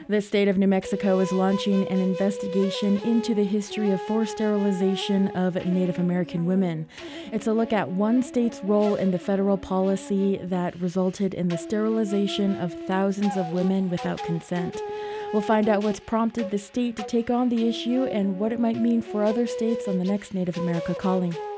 The state of New Mexico is launching an investigation into the history of forced sterilization of Native American women. It's a look at one state's role in the federal policy that resulted in the sterilization of thousands of women without consent. We'll find out what's prompted the state to take on the issue and what it might mean for other states on the next Native America Calling.